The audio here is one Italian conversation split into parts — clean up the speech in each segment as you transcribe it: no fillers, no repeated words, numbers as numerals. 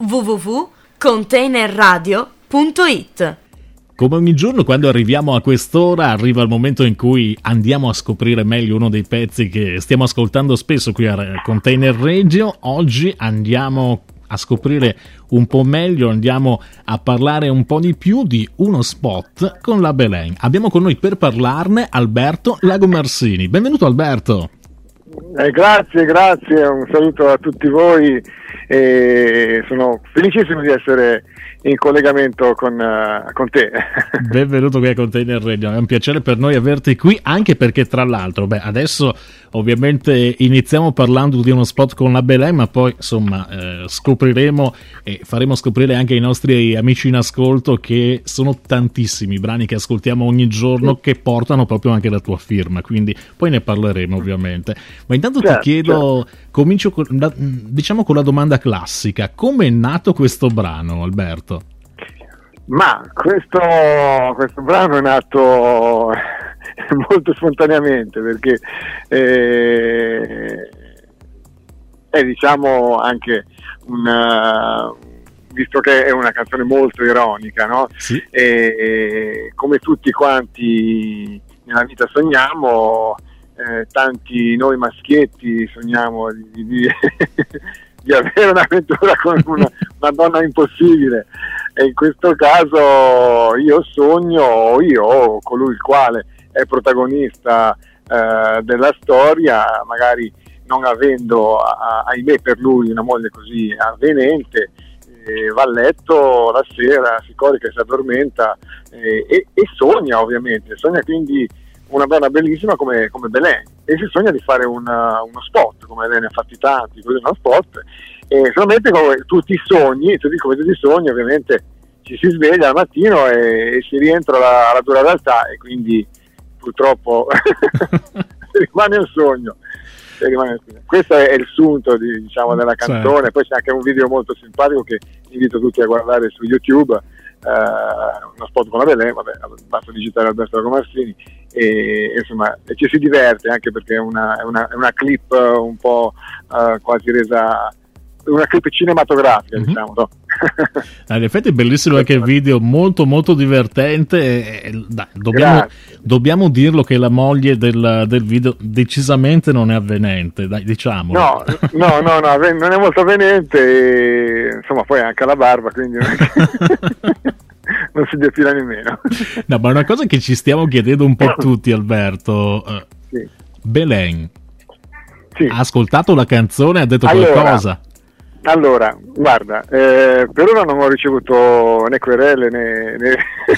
www.containerradio.it. Come ogni giorno, quando arriviamo a quest'ora, arriva il momento in cui andiamo a scoprire meglio uno dei pezzi che stiamo ascoltando spesso qui a Container Radio. Oggi andiamo a scoprire un po' meglio, andiamo a parlare un po' di più di uno spot con la Belen. Abbiamo con noi per parlarne Alberto Lagomarsini. Benvenuto Alberto. Grazie, un saluto a tutti voi e sono felicissimo di essere in collegamento con te. Benvenuto qui a Container Radio, è un piacere per noi averti qui, anche perché tra l'altro, adesso ovviamente iniziamo parlando di uno spot con la Belen, ma poi insomma scopriremo e faremo scoprire anche ai nostri amici in ascolto che sono tantissimi i brani che ascoltiamo ogni giorno che portano proprio anche la tua firma, quindi poi ne parleremo ovviamente. Ma intanto ti chiedo, comincio con la domanda classica: come è nato questo brano, Alberto? Ma questo brano è nato molto spontaneamente, perché è diciamo anche visto che è una canzone molto ironica, no? Sì. E come tutti quanti nella vita sogniamo, tanti noi maschietti sogniamo di avere un'avventura con una donna impossibile, e in questo caso io o colui il quale è protagonista della storia, magari non avendo ahimè per lui una moglie così avvenente, va a letto la sera, si corica e si addormenta e sogna, ovviamente sogna quindi una donna bellissima come Belen, e si sogna di fare uno spot, come lei ne ha fatti tanti, quello è uno spot, e solamente come tutti i sogni, tutti come tutti i sogni, ovviamente ci si sveglia al mattino e si rientra alla dura realtà, e quindi purtroppo rimane un sogno. Questo è il sunto della canzone. Certo. Poi c'è anche un video molto simpatico che invito tutti a guardare su YouTube, uno spot con la Belen, basta digitare Alberto Lagomarsini e insomma ci si diverte, anche perché è una clip un po' quasi resa, una clip cinematografica, diciamo, no? In effetti è bellissimo anche il video, molto molto divertente. Dobbiamo dirlo che la moglie del video decisamente non è avvenente, diciamo. No, non è molto avvenente, e, insomma, poi anche la barba, quindi non si depila nemmeno. No, ma una cosa che ci stiamo chiedendo un po' tutti, Alberto, sì. Belen Sì. ha ascoltato la canzone e ha detto qualcosa? Allora, guarda, per ora non ho ricevuto né querele né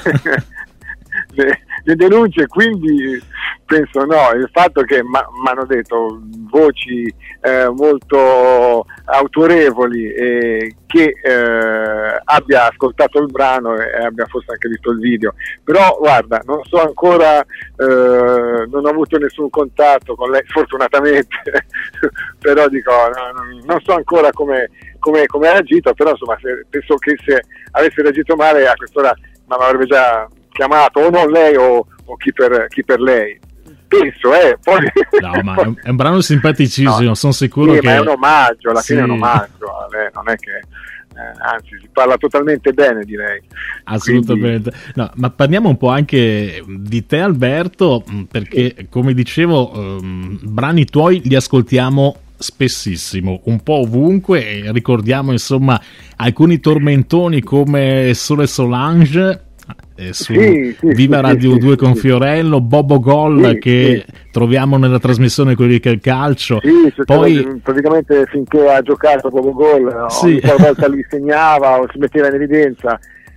denunce, quindi penso no. Il fatto che mi hanno detto voci molto autorevoli che abbia ascoltato il brano e abbia forse anche visto il video, però guarda, non so ancora, non ho avuto nessun contatto con lei sfortunatamente però dico non so ancora come ha reagito, però insomma penso che se avesse reagito male a quest'ora mi avrebbe già chiamato, o non lei o chi per lei, penso, poi no, ma è un brano simpaticissimo, no, sono sicuro che ma è un omaggio, alla fine è un omaggio a lei, non è che anzi si parla totalmente bene di lei, assolutamente. Quindi... No, ma parliamo un po' anche di te, Alberto, perché come dicevo brani tuoi li ascoltiamo spessissimo, un po' ovunque, e ricordiamo insomma alcuni tormentoni come Sole Solange su Viva Radio 2 con Fiorello, Bobo Gol che troviamo nella trasmissione Quelli che il calcio, poi praticamente finché ha giocato Bobo Gol ogni volta li segnava o si metteva in evidenza,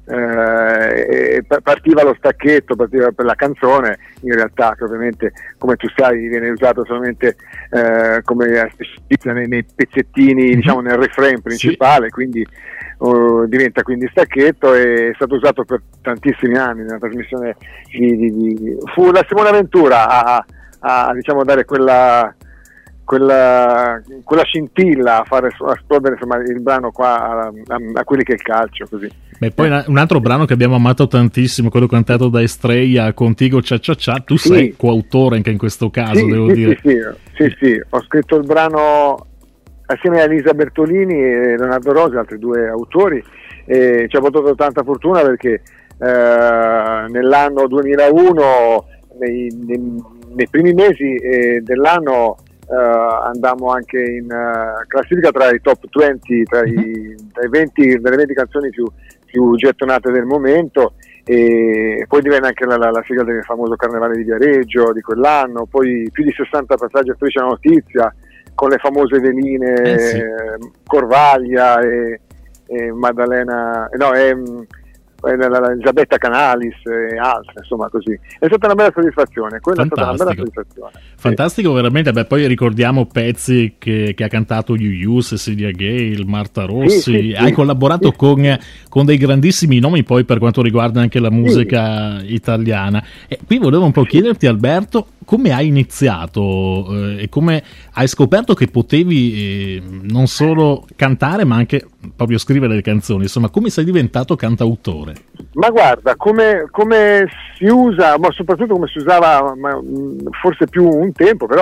e partiva lo stacchetto, partiva per la canzone, in realtà che ovviamente come tu sai viene usato solamente come nei pezzettini, diciamo nel refrain principale, quindi diventa quindi stacchetto, e è stato usato per tantissimi anni nella trasmissione fu la Simona Ventura a diciamo dare quella scintilla, a fare esplodere insomma il brano qua a quelli che è il calcio, così. Beh, poi un altro brano che abbiamo amato tantissimo, quello cantato da Estrella, Contigo Cia Cia Cia, tu sei coautore anche in questo caso, devo dire. Sì, ho scritto il brano assieme a Elisa Bertolini e Leonardo Rosi, altri due autori, ci ha portato tanta fortuna perché nell'anno 2001, nei primi mesi dell'anno, andammo anche in classifica tra i top 20, delle 20 canzoni più gettonate del momento, e poi divenne anche la sigla del famoso Carnevale di Viareggio di quell'anno, poi più di 60 passaggi a Striscia la Notizia con le famose veline Corvaglia e Maddalena, Elisabetta Canalis e altre, insomma, così. È stata una bella soddisfazione, quella Fantastico. è stata una bella soddisfazione. Fantastico, veramente. Beh, poi ricordiamo pezzi che ha cantato Yu, Cecilia Gale, Marta Rossi. Sì. Hai collaborato con dei grandissimi nomi poi per quanto riguarda anche la musica italiana. E qui volevo un po' chiederti, Alberto, come hai iniziato e come hai scoperto che potevi non solo cantare ma anche proprio scrivere le canzoni, insomma, come sei diventato cantautore? Ma guarda, come si usa, ma soprattutto come si usava, forse più un tempo, però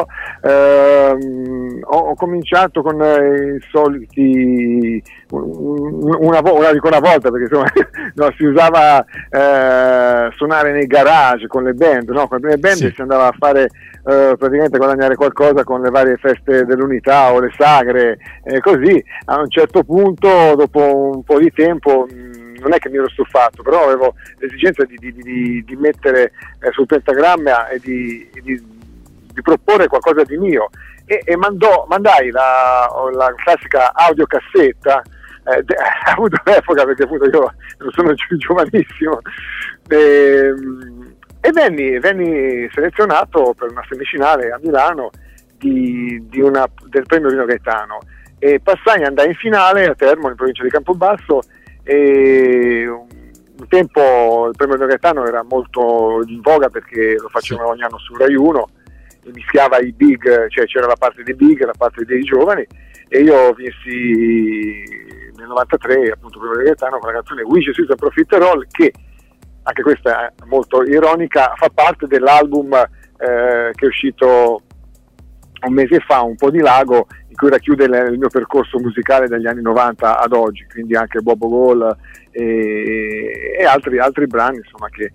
ho cominciato con i soliti, una volta, perché insomma no, si usava suonare nei garage con le band, no? Con le band si andava a fare praticamente guadagnare qualcosa con le varie feste dell'unità o le sagre, così. A un certo punto, dopo un po' di tempo, non è che mi ero stufato, però avevo l'esigenza di mettere sul pentagramma e di proporre qualcosa di mio, e mandai la classica audiocassetta, ha avuto l'epoca, perché appunto io non sono giovanissimo, e venni selezionato per una semifinale a Milano del premio Rino Gaetano, e andai in finale a Termoli, in provincia di Campobasso, e un tempo il premio Rino Gaetano era molto in voga perché lo facevano ogni anno su Rai 1 e mischiava i big, cioè c'era la parte dei big e la parte dei giovani, e io vinsi nel 93 appunto il premio Rino Gaetano con la canzone We Je Suis un Profiterol, che anche questa è molto ironica, fa parte dell'album che è uscito un mese fa, Un po' di lago, in cui racchiude il mio percorso musicale dagli anni 90 ad oggi, quindi anche Bobo Gol e altri brani, insomma, che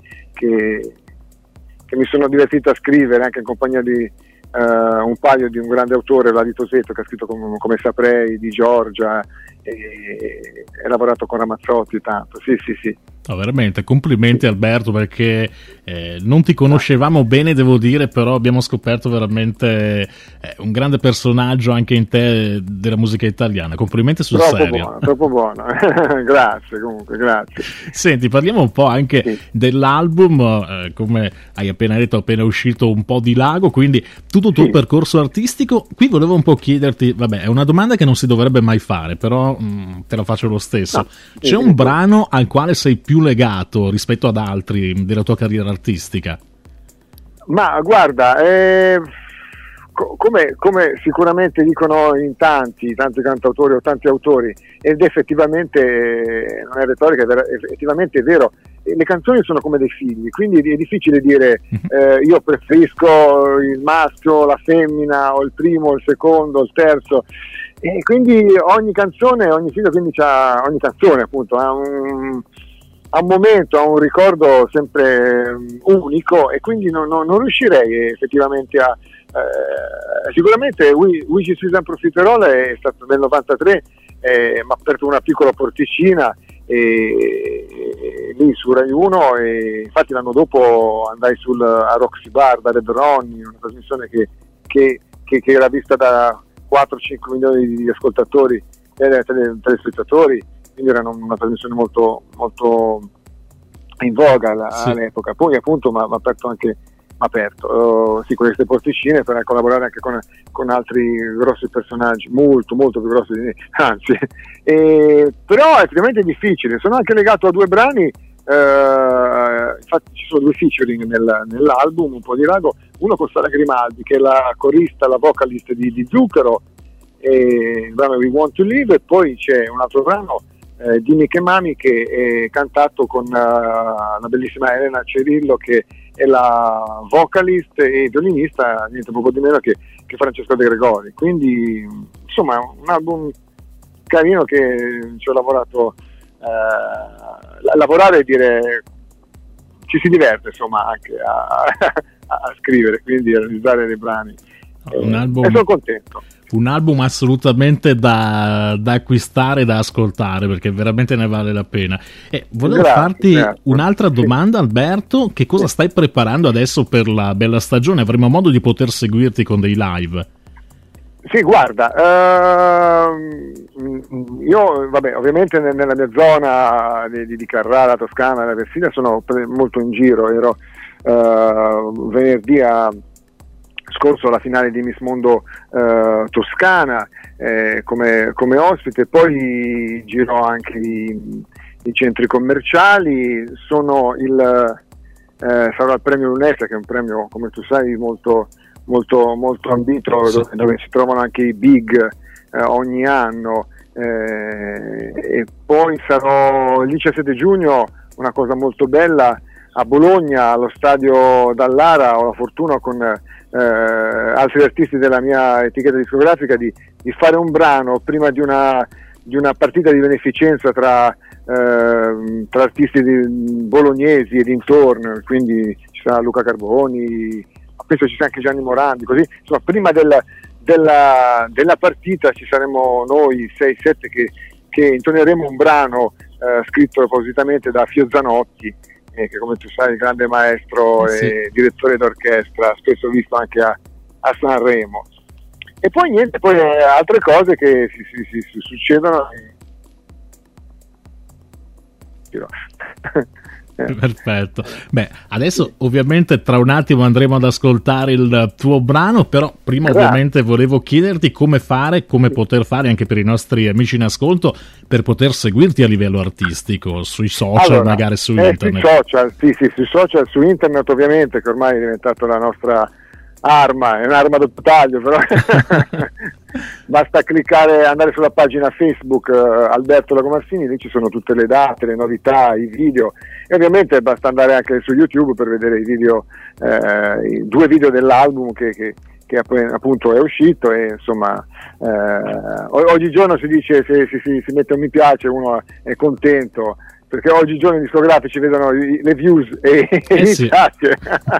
mi sono divertito a scrivere anche in compagnia di un paio di un grande autore, Vladi Tosetto, che ha scritto come Saprei, di Giorgia, e lavorato con Ramazzotti tanto. Sì. No, veramente, complimenti Alberto, perché non ti conoscevamo bene, devo dire, però abbiamo scoperto veramente un grande personaggio anche in te della musica italiana. Complimenti sul serio. Troppo buono. Grazie, comunque, grazie. Senti, parliamo un po' anche dell'album, come hai appena detto, appena uscito Un po' di lago, quindi tutto il tuo percorso artistico. Qui volevo un po' chiederti, vabbè, è una domanda che non si dovrebbe mai fare, però te la faccio lo stesso. No, c'è un brano al quale sei più legato rispetto ad altri della tua carriera artistica? Ma guarda, come sicuramente dicono in tanti cantautori o tanti autori, ed effettivamente non è retorica, effettivamente è vero, le canzoni sono come dei figli, quindi è difficile dire io preferisco il maschio, la femmina, o il primo, il secondo, il terzo, e quindi ogni canzone, ogni figlio, quindi ogni canzone appunto ha un momento, ha un ricordo sempre unico, e quindi non riuscirei effettivamente a sicuramente We Je Suis un Profiterol è stato nel 93, mi ha aperto una piccola porticina lì su Rai 1, e infatti l'anno dopo andai a Roxy Bar da Red Ronnie, una trasmissione che era vista da 4-5 milioni di ascoltatori e telespettatori, quindi era una trasmissione molto, molto in voga all'epoca. Poi appunto mi ha aperto anche con queste porticine per collaborare anche con altri grossi personaggi, molto molto più grossi di me, anzi, però effettivamente è difficile. Sono anche legato a due brani, infatti ci sono due featuring nell'album Un po' di lago, uno con Sara Grimaldi, che è la corista, la vocalist di Zucchero, il brano We Want to Live, e poi c'è un altro brano Dimmi che Mami, che è cantato con la bellissima Elena Cerillo, che è la vocalist e violinista, niente poco di meno che Francesco De Gregori. Quindi insomma un album carino che ci ho lavorato, lavorare e dire ci si diverte insomma anche a scrivere, quindi a realizzare dei brani. Un album, e sono contento. Un album assolutamente da acquistare, da ascoltare, perché veramente ne vale la pena. E volevo farti un'altra domanda, Alberto: che cosa stai preparando adesso per la bella stagione? Avremo modo di poter seguirti con dei live? Sì, guarda, io ovviamente nella mia zona di Carrara, Toscana, la Versilia, sono molto in giro. Ero venerdì scorso alla finale di Miss Mondo Toscana come ospite, poi giro anche i centri commerciali, sarò al premio Lunetta, che è un premio, come tu sai, molto ambito, dove si trovano anche i big ogni anno, e poi sarò il 17 giugno, una cosa molto bella, a Bologna, allo stadio Dallara. Ho la fortuna con altri artisti della mia etichetta discografica di fare un brano prima di una partita di beneficenza tra artisti bolognesi e dintorni, quindi ci sarà Luca Carboni, penso ci sia anche Gianni Morandi, così insomma prima della partita ci saremo noi 6-7 che intoneremo un brano scritto appositamente da Fio Zanotti, che come tu sai è il grande maestro e direttore d'orchestra, spesso visto anche a Sanremo. E poi niente, poi altre cose che si succedono. Perfetto. Beh, adesso ovviamente tra un attimo andremo ad ascoltare il tuo brano, però prima ovviamente volevo chiederti come poter fare anche per i nostri amici in ascolto per poter seguirti a livello artistico, sui social, magari su internet. Sui social, su internet ovviamente, che ormai è diventato la nostra arma, è un'arma doppio taglio, però basta cliccare, andare sulla pagina Facebook Alberto Lagomarsini, lì ci sono tutte le date, le novità, i video, e ovviamente basta andare anche su YouTube per vedere i video, i 2 video dell'album che appunto è uscito, e insomma oggigiorno si dice, se si mette un mi piace uno è contento, perché oggigiorno i discografici vedono le views e mi piace.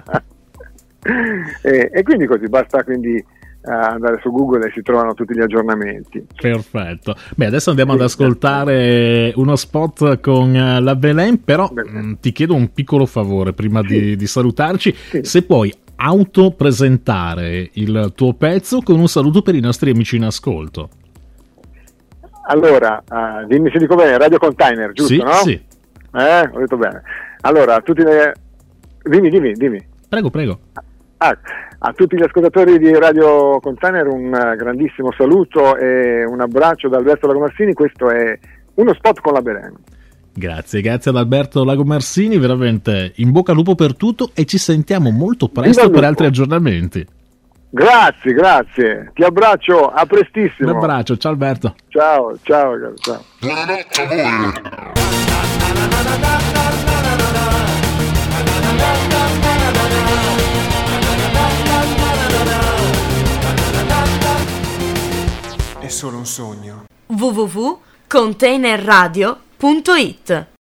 E quindi così basta andare su Google e si trovano tutti gli aggiornamenti. Perfetto. Beh, adesso andiamo ad ascoltare uno spot con la Belen, però ti chiedo un piccolo favore prima di salutarci, se puoi autopresentare il tuo pezzo con un saluto per i nostri amici in ascolto. Allora, dimmi se dico bene, Radio Container, giusto? Sì, no? Sì. Ho detto bene. Allora, dimmi. Prego. A tutti gli ascoltatori di Radio Container un grandissimo saluto e un abbraccio da Alberto Lagomarsini. Questo è uno spot con la Belen. Grazie ad Alberto Lagomarsini, veramente in bocca al lupo per tutto, e ci sentiamo molto presto per altri aggiornamenti. Grazie, ti abbraccio, a prestissimo. Un abbraccio, ciao Alberto. Ciao. Buonanotte a voi. È solo un sogno. www.containerradio.it